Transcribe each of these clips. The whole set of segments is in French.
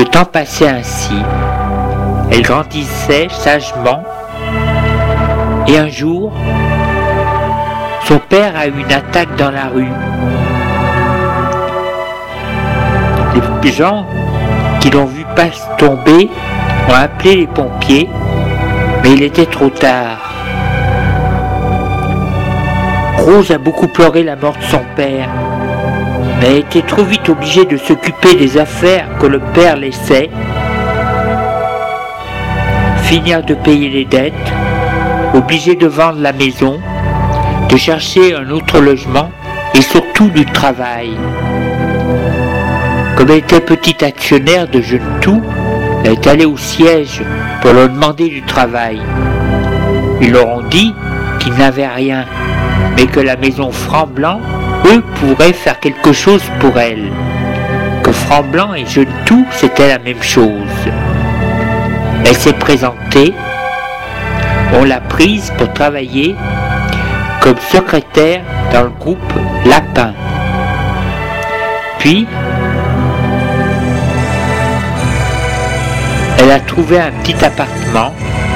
Le temps passait ainsi. Elle grandissait sagement et un jour, son père a eu une attaque dans la rue. Les gens qui l'ont vu tomber ont appelé les pompiers, mais il était trop tard. Rose a beaucoup pleuré la mort de son père, mais elle était trop vite obligée de s'occuper des affaires que le père laissait, finir de payer les dettes, obligée de vendre la maison, de chercher un autre logement et surtout du travail. Comme elle était petite actionnaire de Jeune Tout, elle est allée au siège pour leur demander du travail. Ils leur ont dit qu'ils n'avaient rien, mais que la maison Franc-Blanc, eux, pourraient faire quelque chose pour elle. Que Franc-Blanc et Jeune Tout, c'était la même chose. Elle s'est présentée, on l'a prise pour travailler comme secrétaire dans le groupe Lapin. Puis, elle a trouvé un petit appartement.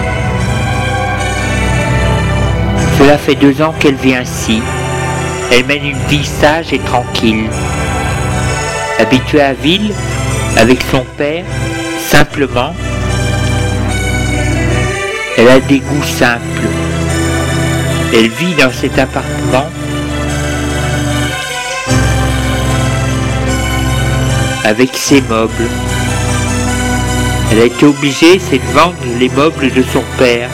Cela fait 2 ans qu'elle vit ainsi. Elle mène une vie sage et tranquille. Habituée à ville, avec son père, simplement, elle a des goûts simples. Elle vit dans cet appartement avec ses meubles. Elle a été obligée, c'est de vendre les meubles de son père.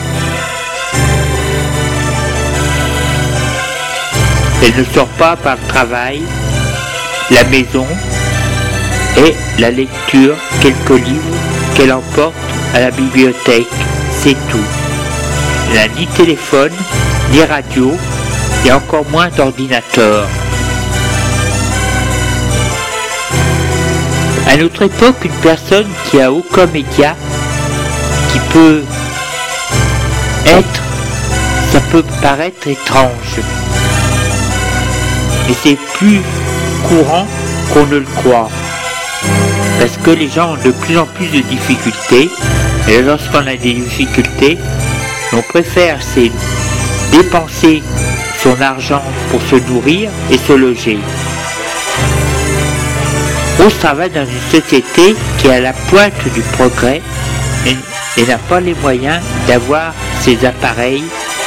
Elle ne sort pas par le travail, la maison et la lecture, quelques livres qu'elle emporte à la bibliothèque, c'est tout. Elle n'a ni téléphone, ni radio, et encore moins d'ordinateur. À notre époque, une personne qui a aucun média, qui peut être, ça peut paraître étrange. Et c'est plus courant qu'on ne le croit. Parce que les gens ont de plus en plus de difficultés. Et lorsqu'on a des difficultés, on préfère dépenser son argent pour se nourrir et se loger. Rose travaille dans une société qui est à la pointe du progrès et n'a pas les moyens d'avoir ces appareils.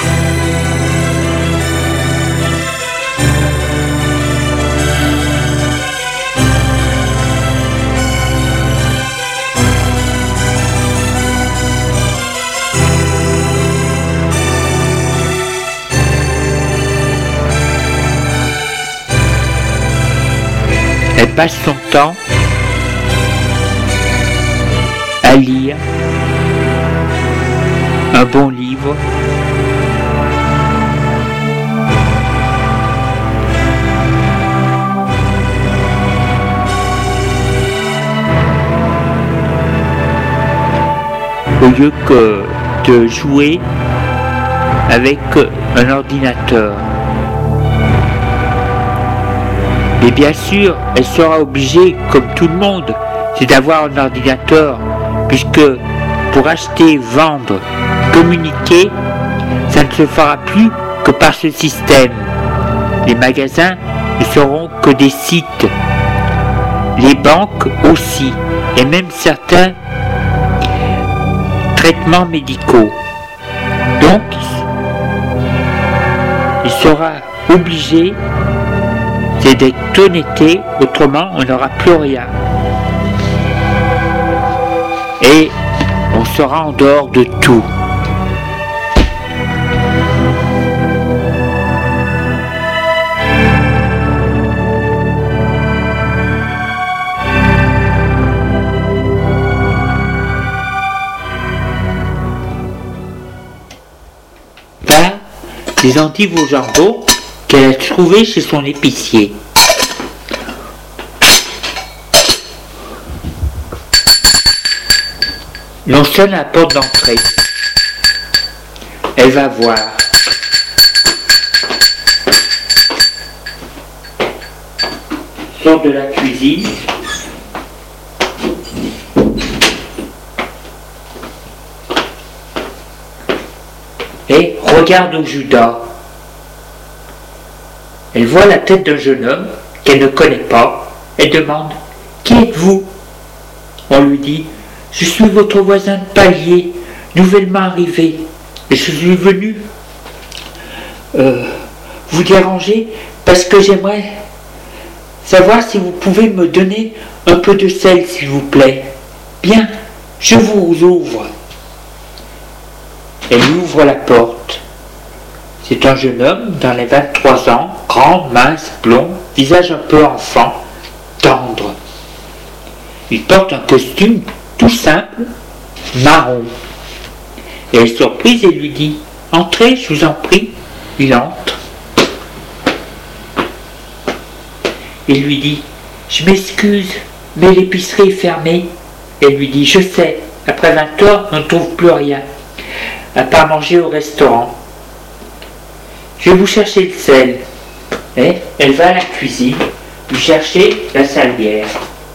Elle passe son temps à lire un bon livre, au lieu que de jouer avec un ordinateur. Et bien sûr, elle sera obligée, comme tout le monde, c'est d'avoir un ordinateur, puisque pour acheter, vendre, communiquer, ça ne se fera plus que par ce système. Les magasins ne seront que des sites, les banques aussi, et même certains traitements médicaux. Donc, il sera obligé d'être connecté, autrement on n'aura plus rien. Et on sera en dehors de tout. Là, des endives au jambon qu'elle a trouvé chez son épicier. L'on sonne à la porte d'entrée. Elle va voir. Sort de la cuisine. regarde au Judas. Elle voit la tête d'un jeune homme qu'elle ne connaît pas. Elle demande « Qui êtes-vous » On lui dit « Je suis votre voisin de palier, nouvellement arrivé, et je suis venu vous déranger parce que j'aimerais savoir si vous pouvez me donner un peu de sel, s'il vous plaît. Bien, je vous ouvre. » Elle lui ouvre la porte. C'est un jeune homme dans les 23 ans, grand, mince, blond, visage un peu enfant, tendre. Il porte un costume tout simple, marron. Et elle est surprise et lui dit « Entrez, je vous en prie. » Il entre. Il lui dit « Je m'excuse, mais l'épicerie est fermée. » Elle lui dit « Je sais, après 20 heures, on ne trouve plus rien, à part manger au restaurant. Je vais vous chercher le sel. » Et elle va à la cuisine, lui chercher la salière.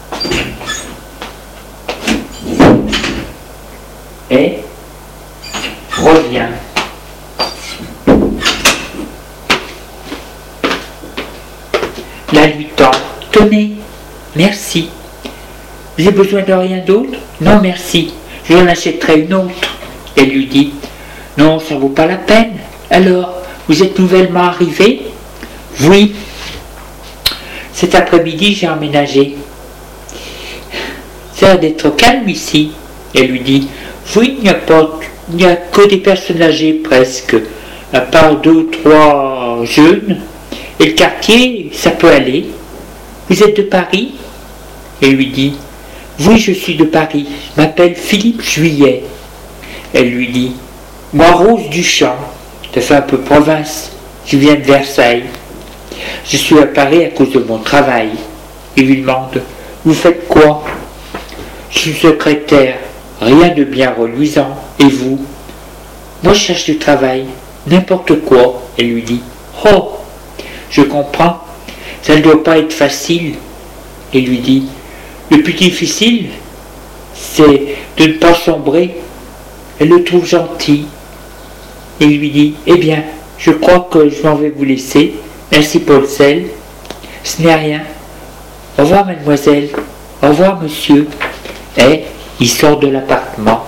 Et revient. La lui tend. « Tenez, merci. Vous avez besoin de rien d'autre ? Non, merci. Je en achèterai une autre. » Elle lui dit « Non, ça ne vaut pas la peine. Alors, vous êtes nouvellement arrivé ? » Oui. Cet après-midi, j'ai emménagé. Ça a l'air d'être calme ici. Elle lui dit « Oui, il n'y a que des personnes âgées presque, à part 2 ou 3 jeunes. Et le quartier, ça peut aller. Vous êtes de Paris ? » Elle lui dit « Oui, je suis de Paris. Je m'appelle Philippe Juillet. » Elle lui dit « Moi, Rose Duchamp. Ça fait un peu province. Je viens de Versailles. Je suis à Paris à cause de mon travail. » Il lui demande « Vous faites quoi ? » « Je suis secrétaire. Rien de bien reluisant. Et vous ? » « Moi, je cherche du travail. N'importe quoi. » Elle lui dit « Oh, je comprends. Ça ne doit pas être facile. » Il lui dit « Le plus difficile, c'est de ne pas sombrer. » Elle le trouve gentil. Il lui dit « Eh bien, je crois que je m'en vais vous laisser. Merci pour le sel. Ce n'est rien. Au revoir, mademoiselle. Au revoir, monsieur. » Et il sort de l'appartement.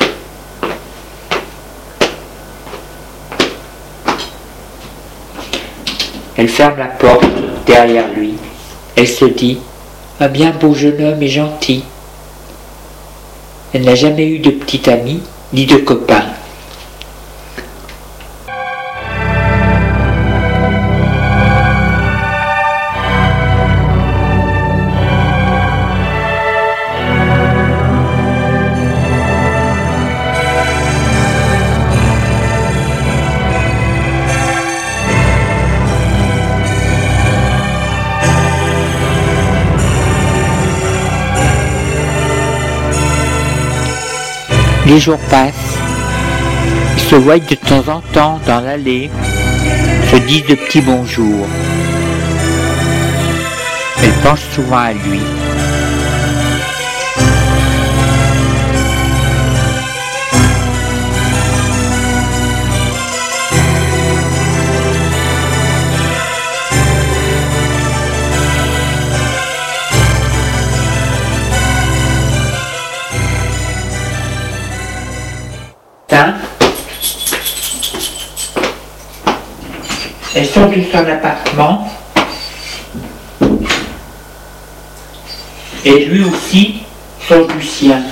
Elle ferme la porte derrière lui. Elle se dit « Un bien beau jeune homme et gentil. » Elle n'a jamais eu de petit ami ni de copain. Les jours passent, ils se voient de temps en temps dans l'allée, se disent de petits bonjours. Elle pense souvent à lui. Elle sort de son appartement et lui aussi sort du sien.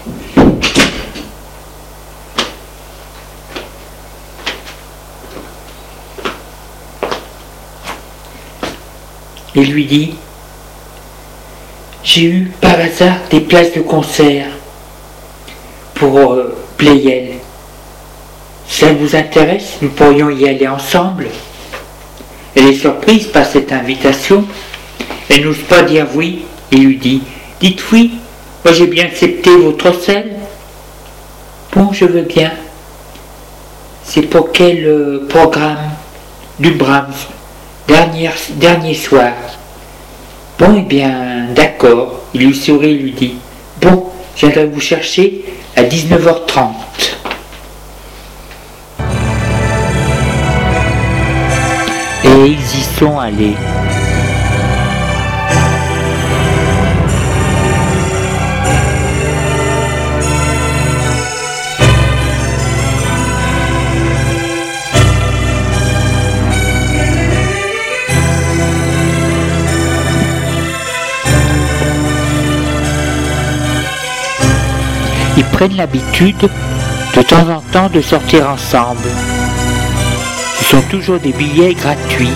Il lui dit « J'ai eu par hasard des places de concert pour Pleyel. Ça vous intéresse? Nous pourrions y aller ensemble. » Elle est surprise par cette invitation. Elle n'ose pas dire oui. Il lui dit « Dites oui, moi j'ai bien accepté votre sel. » « Bon, je veux bien. » « C'est pour quel programme? » « Du Brahms, dernier soir. » « Bon, eh bien, d'accord. » Il lui sourit et lui dit « Bon, je viendrai vous chercher à 19h30. » et ils y sont allés. Ils prennent l'habitude de temps en temps de sortir ensemble. Ce sont toujours des billets gratuits.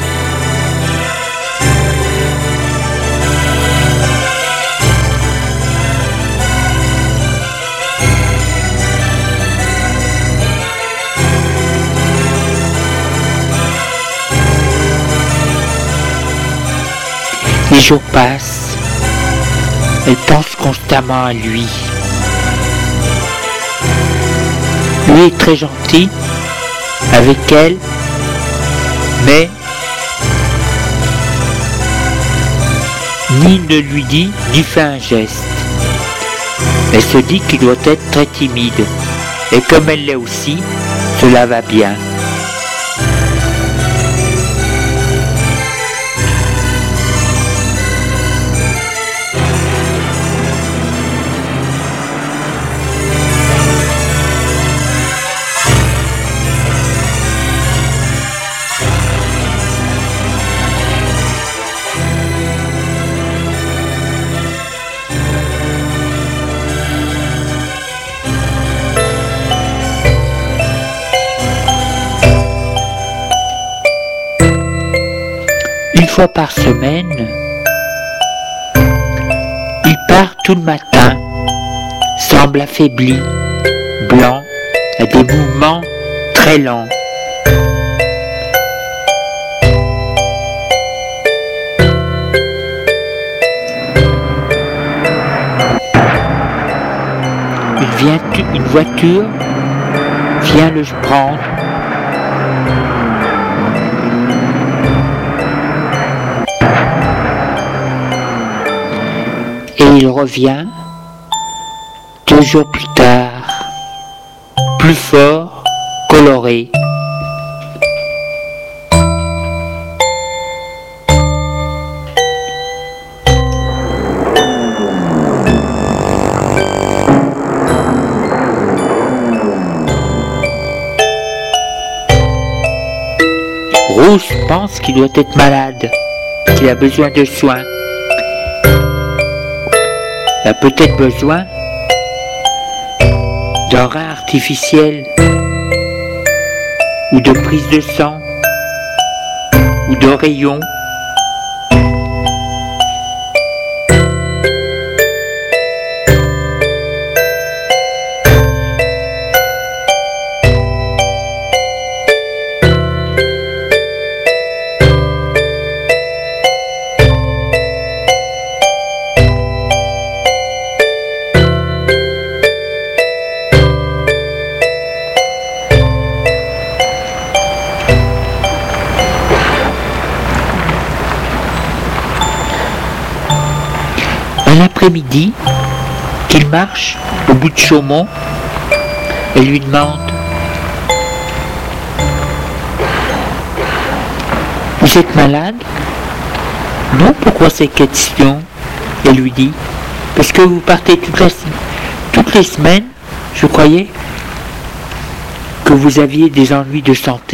Les jours passent. Elle pense constamment à lui. Lui est très gentil avec elle, mais ni ne lui dit ni fait un geste. Elle se dit qu'il doit être très timide, et comme elle l'est aussi, cela va bien. Une fois par semaine, il part tout le matin, semble affaibli, blanc, a des mouvements très lents. Une voiture vient le prendre. Et il revient 2 jours plus tard, plus fort, coloré. Rose pense qu'il doit être malade, qu'il a besoin de soins. Il a peut-être besoin d'un rein artificiel, ou de prise de sang, ou de rayons. L'après-midi, qu'il marche au bout de Chaumont, elle lui demande: « Vous êtes malade ?»« Non, pourquoi ces questions ?» Elle lui dit: « Parce que vous partez toutes les semaines, je croyais que vous aviez des ennuis de santé. »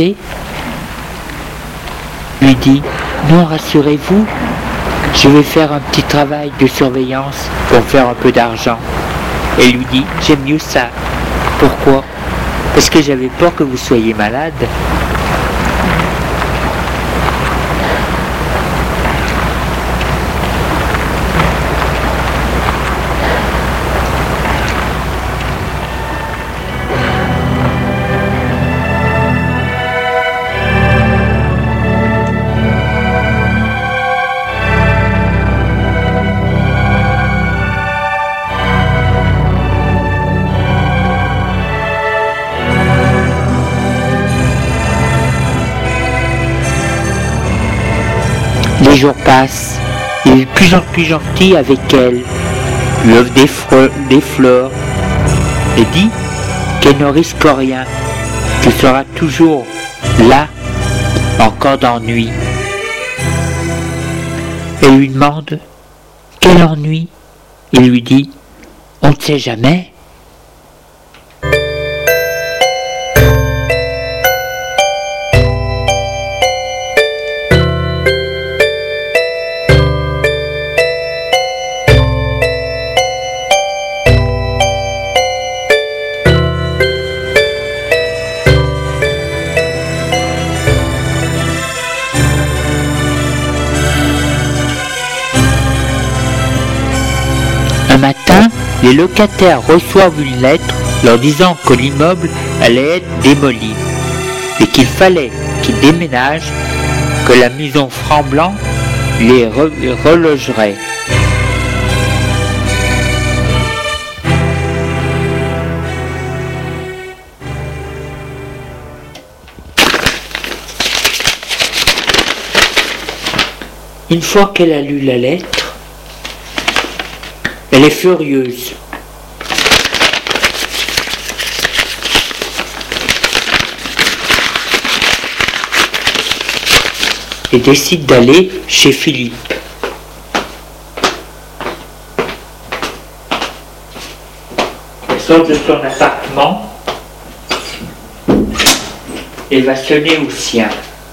Lui dit: « Non, rassurez-vous. Je vais faire un petit travail de surveillance pour faire un peu d'argent. » Elle lui dit: « J'aime mieux ça. » Pourquoi? Parce que j'avais peur que vous soyez malade. Les jours passent, il est de plus en plus gentil avec elle, lui offre des fleurs et dit qu'elle ne risque rien, qu'il sera toujours là en cas d'ennui. Elle lui demande « Quel ennui ?» Il lui dit « On ne sait jamais. » Un matin, les locataires reçoivent une lettre leur disant que l'immeuble allait être démoli et qu'il fallait qu'ils déménagent, que la maison Framblant les relogerait. Une fois qu'elle a lu la lettre, elle est furieuse. Et décide d'aller chez Philippe. Elle sort de son appartement et va sonner au sien.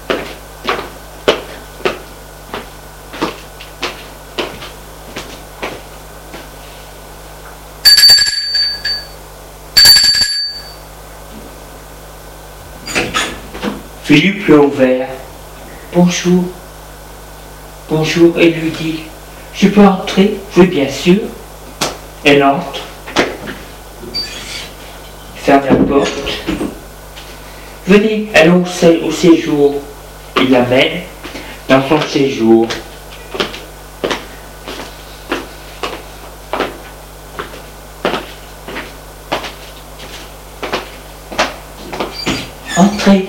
Philippe lui a ouvert. Bonjour. Bonjour, elle lui dit. Je peux entrer? Oui, bien sûr. Elle entre. Ferme la porte. Venez, allons au séjour. Il l'amène dans son séjour. Entrez.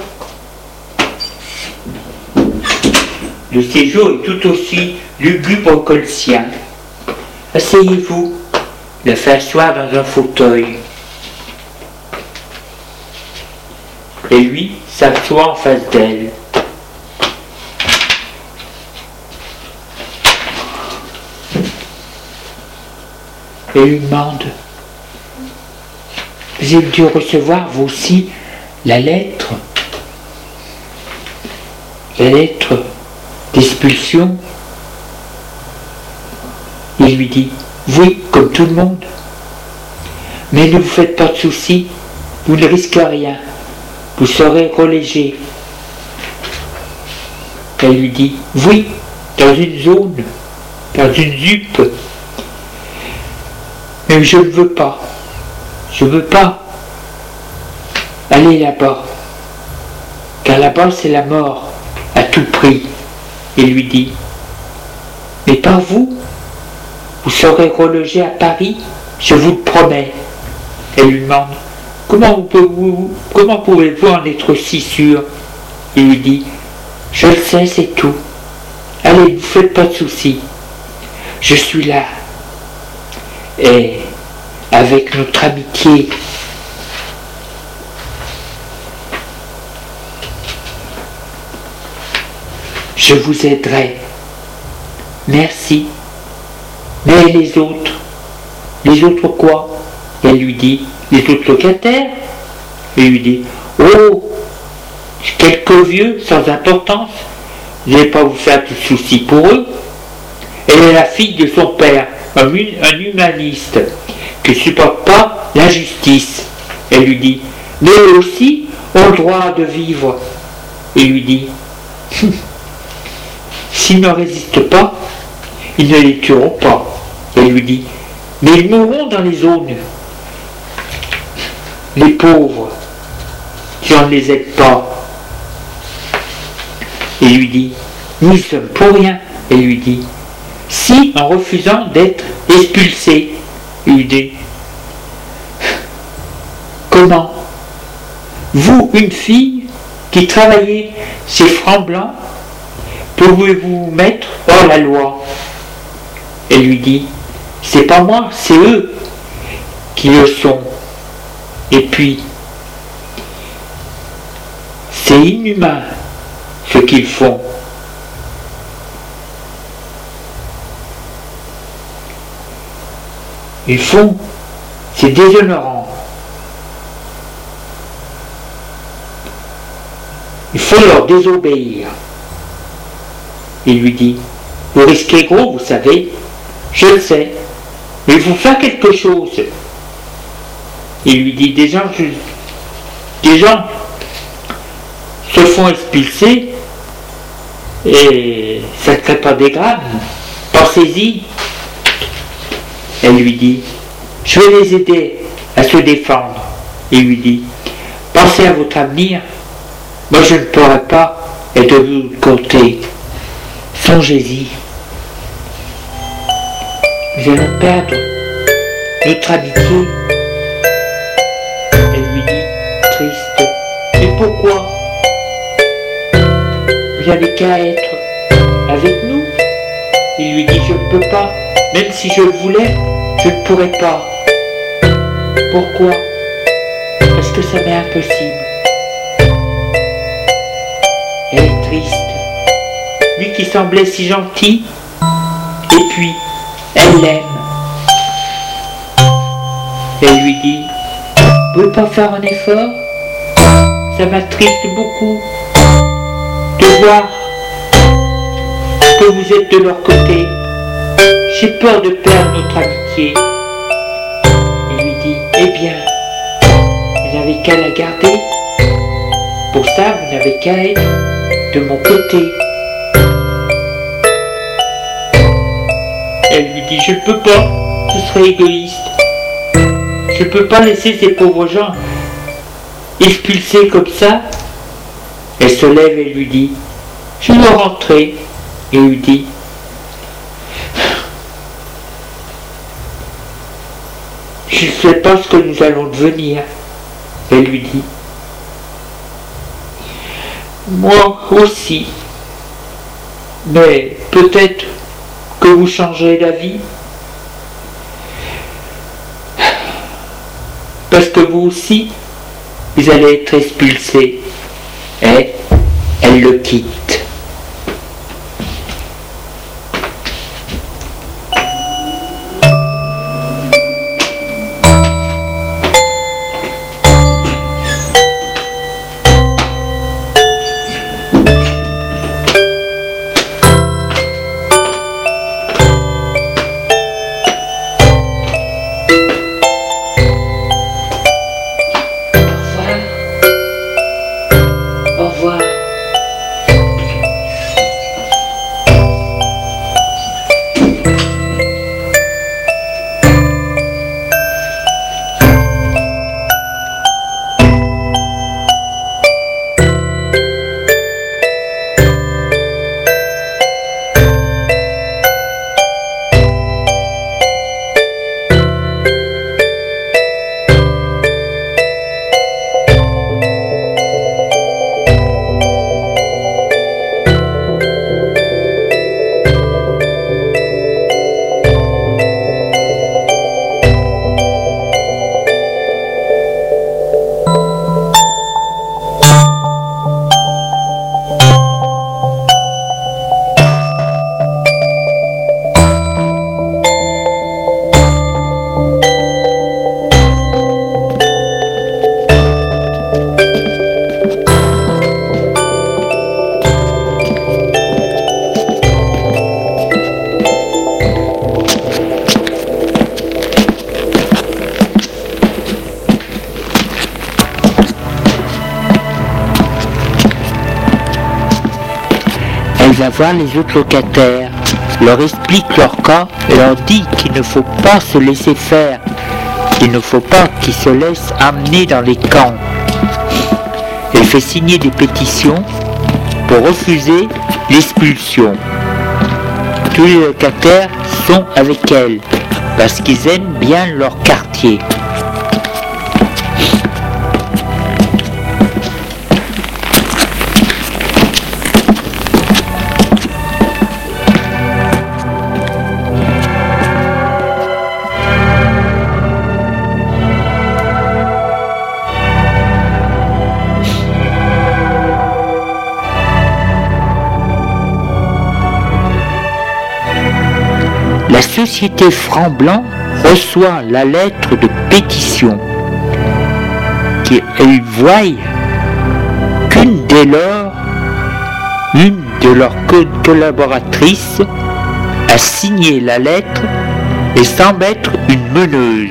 Le séjour est tout aussi lugubre que le sien. Asseyez-vous. Le fait asseoir dans un fauteuil. Et lui s'assoit en face d'elle. Et lui demande: vous avez dû recevoir vous aussi la lettre d'expulsion? Il lui dit: oui, comme tout le monde. Mais ne vous faites pas de soucis, vous ne risquez rien, vous serez relégué. Elle lui dit: oui, dans une zone, dans une ZUP. Mais je ne veux pas, aller là-bas, car là-bas c'est la mort, à tout prix. Il lui dit: mais pas vous, vous serez relogé à Paris, je vous le promets. Elle lui demande: comment pouvez-vous en être si sûr? Il lui dit: je le sais, c'est tout. Allez, ne vous faites pas de soucis, je suis là. Et avec notre amitié, je vous aiderai. Merci. Mais les autres quoi? Elle lui dit: les autres locataires. Il lui dit: oh, quelques vieux sans importance, vous n'allez pas vous faire de soucis pour eux. Elle est la fille de son père, un humaniste, qui ne supporte pas l'injustice. Elle lui dit: mais eux aussi ont le droit de vivre. Il lui dit: s'ils ne résistent pas, ils ne les tueront pas. Elle lui dit: mais ils mourront dans les zones. Les pauvres, si on ne les aide pas. Il lui dit: nous ne sommes pour rien. Elle lui dit: si, en refusant d'être expulsé. Il lui dit: comment? Vous, une fille qui travaillait chez Framblant, pouvez-vous mettre hors la loi? Elle lui dit: c'est pas moi, c'est eux qui le sont. Et puis, c'est inhumain ce qu'ils font. Ils font, c'est déshonorant. Il faut leur désobéir. Il lui dit, vous risquez gros, vous savez, je le sais, mais il faut faire quelque chose. Il lui dit, des gens se font expulser et ça ne crée pas des drames. Pensez-y. Elle lui dit, je vais les aider à se défendre. Il lui dit, pensez à votre avenir. Moi je ne pourrai pas être de l'autre côté. Songez-y. Nous allons perdre notre amitié. Elle lui dit, triste, mais pourquoi? Vous n'avez qu'à être avec nous. Il lui dit, je ne peux pas, même si je le voulais, je ne pourrais pas. Pourquoi? Parce que ça m'est impossible. Elle est triste. Lui qui semblait si gentil, et puis, elle l'aime. Elle lui dit, vous ne pouvez pas faire un effort? Ça m'attriste beaucoup de voir que vous êtes de leur côté. J'ai peur de perdre notre amitié. Il lui dit, eh bien, vous n'avez qu'à la garder. Pour ça, vous n'avez qu'à être de mon côté. Elle lui dit, je ne peux pas, ce serait égoïste. Je ne peux pas laisser ces pauvres gens expulsés comme ça. Elle se lève et lui dit, je dois rentrer. Et lui dit, je ne sais pas ce que nous allons devenir. Elle lui dit, moi aussi, mais peut-être que vous changerez d'avis, parce que vous aussi, vous allez être expulsé. Et elle le quitte. Va voir les autres locataires, leur explique leur cas et leur dit qu'il ne faut pas se laisser faire, qu'il ne faut pas qu'ils se laissent amener dans les camps. Elle fait signer des pétitions pour refuser l'expulsion. Tous les locataires sont avec elle parce qu'ils aiment bien leur quartier. La société Franc-Blanc reçoit la lettre de pétition qu'elle voit qu'une de leurs collaboratrices a signé la lettre et semble être une meneuse.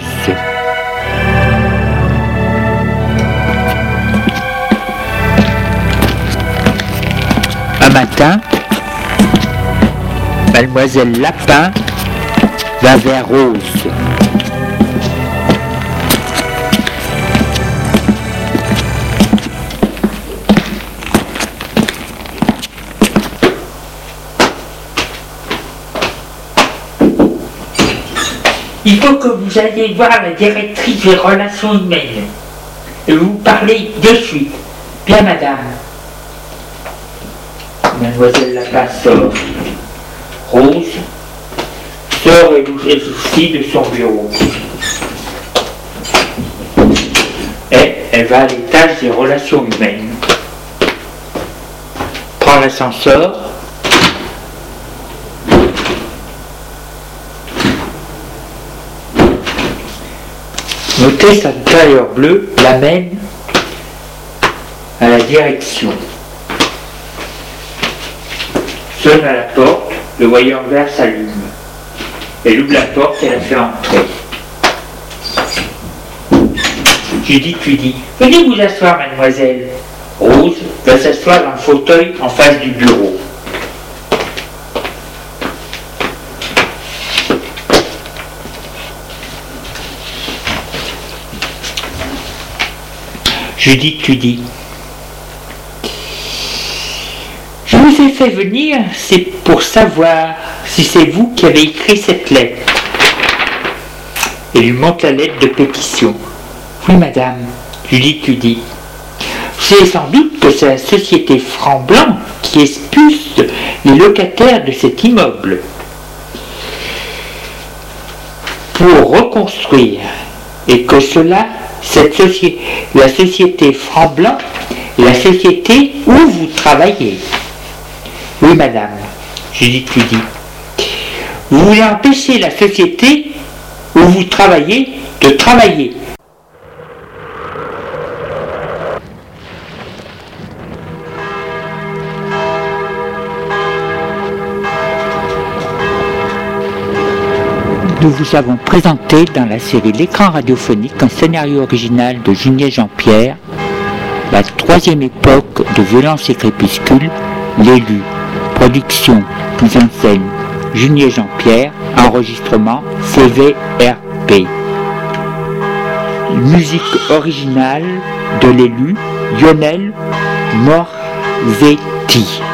Un matin, Mademoiselle Lapin va vers Rose. Il faut que vous alliez voir la directrice des relations humaines et vous parlez de suite. Bien, madame. Mademoiselle Lapin sort. Rose sort aussi de son bureau. Et elle va à l'étage des relations humaines. Prend l'ascenseur. Notez sa tailleur bleue l'amène à la direction. Sonne à la porte, le voyant vert s'allume. Elle ouvre la porte et la fait entrer. Judith lui dit « Venez vous asseoir, mademoiselle ». Rose va s'asseoir dans le fauteuil en face du bureau. Judith lui dit « Je vous ai fait venir, c'est pour savoir si c'est vous qui avez écrit cette lettre. » Elle lui montre la lettre de pétition. « Oui, madame. » Judith lui dit « Vous savez sans doute que c'est la société Franc-Blanc qui expulse les locataires de cet immeuble. Pour reconstruire, et que cela... la société Franc-Blanc est la société où vous travaillez. » Oui, madame. Judith lui dit. Vous voulez empêcher la société où vous travaillez de travailler. Nous vous avons présenté dans la série L'écran radiophonique un scénario original de Junier Jean-Pierre, la troisième époque de Violence et Crépuscule, l'élu. Production, mise en scène, Junier Jean-Pierre, enregistrement CVRP. Musique originale de l'élu, Lionel Morzetti.